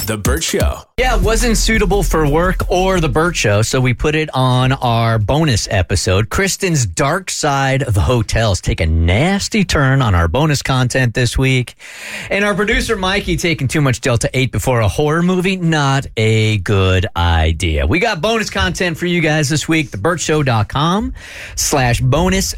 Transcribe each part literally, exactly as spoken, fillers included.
The Burt Show. Yeah, it wasn't suitable for work or The Burt Show, so we put it on our bonus episode. Kristen's Dark Side of the Hotels take a nasty turn on our bonus content this week. And our producer, Mikey, taking too much Delta eight before a horror movie, not a good idea. We got bonus content for you guys this week, theburtshow.com slash bonus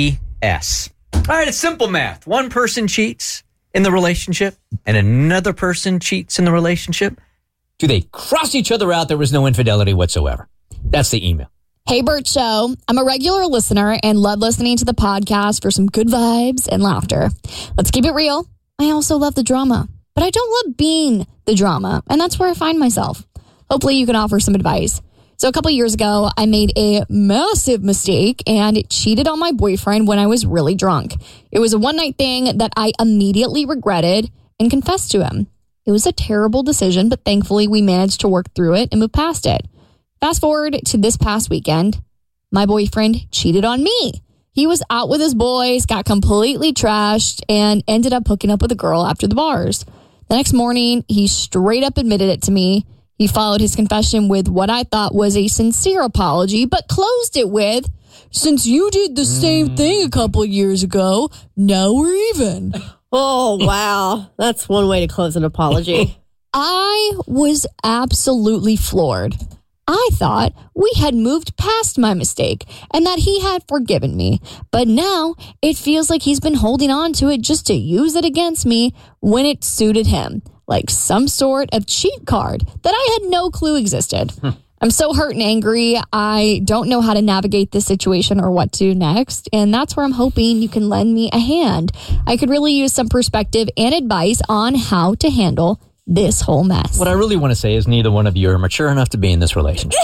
BS. All right, it's simple math. One person cheats in the relationship and another person cheats in the relationship. Do they cross each other out? There was no infidelity whatsoever. That's the email. Hey, Burt Show. I'm a regular listener and love listening to the podcast for some good vibes and laughter. Let's keep it real. I also love the drama, but I don't love being the drama, and that's where I find myself. Hopefully you can offer some advice. So a couple years ago, I made a massive mistake and cheated on my boyfriend when I was really drunk. It was a one-night thing that I immediately regretted and confessed to him. It was a terrible decision, but thankfully we managed to work through it and move past it. Fast forward to this past weekend, my boyfriend cheated on me. He was out with his boys, got completely trashed, and ended up hooking up with a girl after the bars. The next morning, he straight up admitted it to me. He followed his confession with what I thought was a sincere apology, but closed it with, since you did the same thing a couple years ago, now we're even. Oh, wow. That's one way to close an apology. I was absolutely floored. I thought we had moved past my mistake and that he had forgiven me. But now it feels like he's been holding on to it just to use it against me when it suited him. Like some sort of cheat card that I had no clue existed. Hmm. I'm so hurt and angry. I don't know how to navigate this situation or what to do next. And that's where I'm hoping you can lend me a hand. I could really use some perspective and advice on how to handle this whole mess. What I really want to say is neither one of you are mature enough to be in this relationship.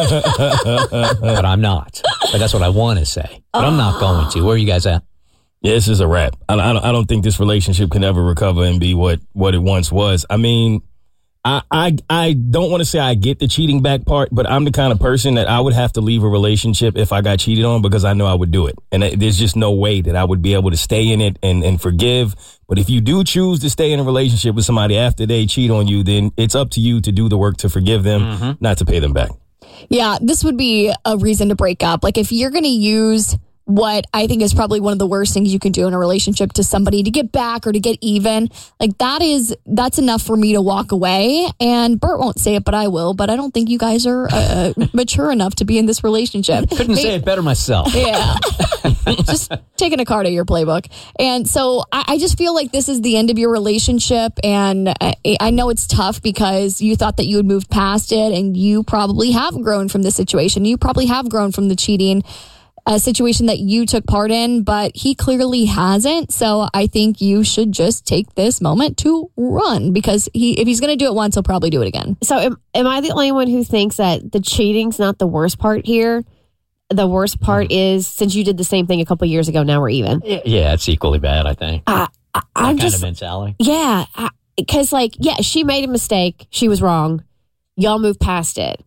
But I'm not. But that's what I want to say. But I'm not going to. Where are you guys at? Yeah, this is a wrap. I, I, I don't think this relationship can ever recover and be what, what it once was. I mean, I, I, I don't want to say I get the cheating back part, but I'm the kind of person that I would have to leave a relationship if I got cheated on because I know I would do it. And there's just no way that I would be able to stay in it and, and forgive. But if you do choose to stay in a relationship with somebody after they cheat on you, then it's up to you to do the work to forgive them, mm-hmm. not to pay them back. Yeah, this would be a reason to break up. Like if you're going to use what I think is probably one of the worst things you can do in a relationship to somebody to get back or to get even, like that is, that's enough for me to walk away. And Burt won't say it, but I will. But I don't think you guys are uh, mature enough to be in this relationship. Couldn't Maybe, say it better myself. Yeah. Just taking a card out of your playbook. And so I, I just feel like this is the end of your relationship. And I, I know it's tough because you thought that you had moved past it and you probably have grown from the situation. You probably have grown from the cheating a situation that you took part in, but he clearly hasn't. So I think you should just take this moment to run because he, if he's going to do it once, he'll probably do it again. So am, am I the only one who thinks that the cheating's not the worst part here? The worst part is since you did the same thing a couple years ago, now we're even. Yeah, it's equally bad, I think. Uh, I, I'm that just, kind of mentality. Yeah, because like, yeah, she made a mistake. She was wrong. Y'all moved past it.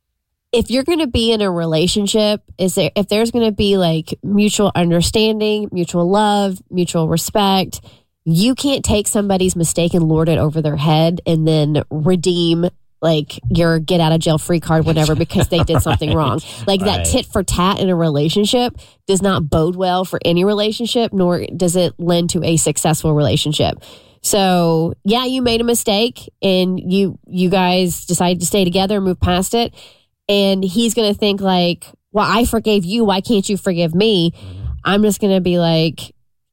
If you're going to be in a relationship, is there if there's going to be like mutual understanding, mutual love, mutual respect, you can't take somebody's mistake and lord it over their head and then redeem like your get out of jail free card, whatever, because they did something right. wrong. Like right. that tit for tat in a relationship does not bode well for any relationship, nor does it lend to a successful relationship. So yeah, you made a mistake and you you guys decided to stay together and move past it. And he's going to think like, well, I forgave you. Why can't you forgive me? I'm just going to be like,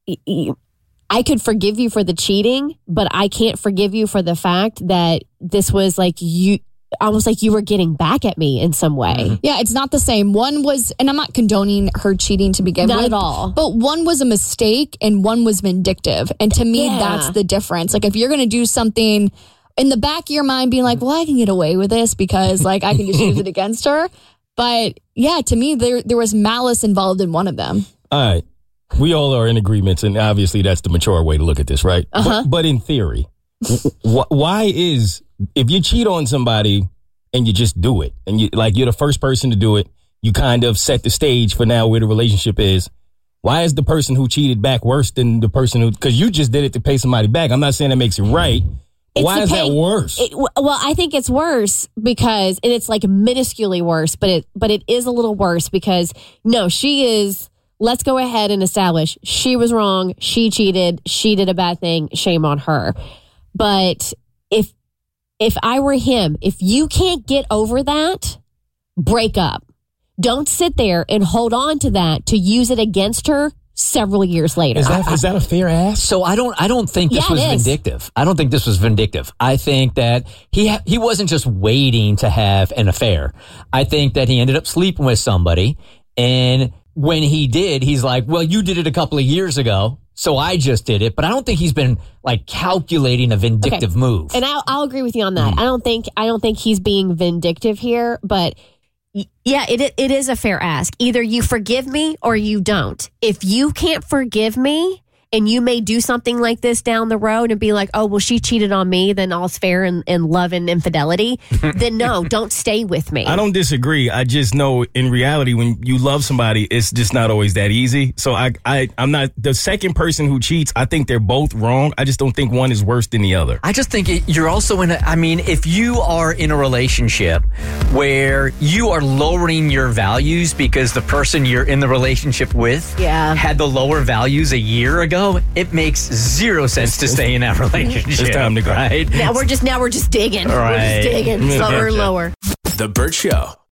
I could forgive you for the cheating, but I can't forgive you for the fact that this was like you, almost like you were getting back at me in some way. Yeah, it's not the same. One was, and I'm not condoning her cheating to begin not with. Not at all. But one was a mistake and one was vindictive. And to me, yeah. that's the difference. Like if you're going to do something in the back of your mind being like, well, I can get away with this because like I can just use it against her. But yeah, to me, there there was malice involved in one of them. All right. We all are in agreements, and obviously that's the mature way to look at this, right? Uh-huh. But, but in theory, wh- why is, if you cheat on somebody and you just do it, and you like you're the first person to do it, you kind of set the stage for now where the relationship is. Why is the person who cheated back worse than the person who, because you just did it to pay somebody back? I'm not saying that makes it right. It's Why the is pay- that worse? It, well, I think it's worse because, and it's like minusculely worse, but it, but it is a little worse because no, she is, let's go ahead and establish she was wrong. She cheated. She did a bad thing. Shame on her. But if, if I were him, if you can't get over that, break up. Don't sit there and hold on to that to use it against her several years later. Is that, is that a fair ask? So I don't I don't think this Yeah, was it is. vindictive. I don't think this was vindictive. I think that he ha- he wasn't just waiting to have an affair. I think that he ended up sleeping with somebody, and when he did, he's like, "Well, you did it a couple of years ago, so I just did it." But I don't think he's been like calculating a vindictive Okay. move. And I'll, I'll agree with you on that. I don't think I don't think he's being vindictive here, but y- yeah, it it is a fair ask. Either you forgive me or you don't. If you can't forgive me, and you may do something like this down the road and be like, "Oh, well, she cheated on me, then all's fair in, in love and infidelity," then no, don't stay with me. I don't disagree. I just know in reality, when you love somebody, it's just not always that easy. So I, I, I'm not the second person who cheats. I think they're both wrong. I just don't think one is worse than the other. I just think it, you're also in a, I mean, if you are in a relationship where you are lowering your values because the person you're in the relationship with Yeah. had the lower values a year ago, it makes zero sense to stay in that relationship. It's time to go. Right? Now we're just now we're just digging. We're Right. just digging lower and lower. The Burt Show.